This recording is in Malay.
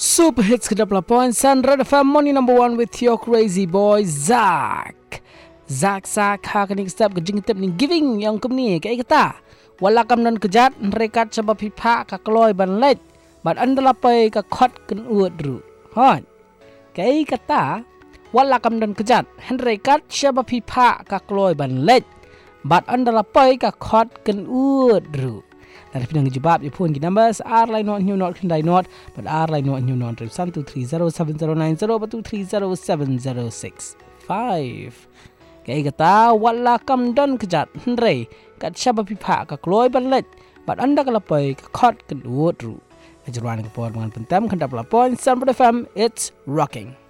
Super hits ke 88 Red FM Morning number 1 with your crazy boy Zach ha kening step ke jingtep ni giving yang kemni kai kata wala kam nan kejat rekat sebab pipa ka kloi ban let bat andalapai ka khot ken uat ru hon kai kata wala kam nan kejat rekat sebab pipa ka kloi ban let bat andalapai ka khot ken uat ru. Dan pinang jawab you pun di numbers R line not new not kindai not but R line not new not 1230790 1230706 5 kay kata wala kam don kejat hendrei kat syaba pipa ka kloi banlet bat anda kalapay ka khot kan uot ru. Ajaran ke por dengan pentam kan 88 FM it's rocking.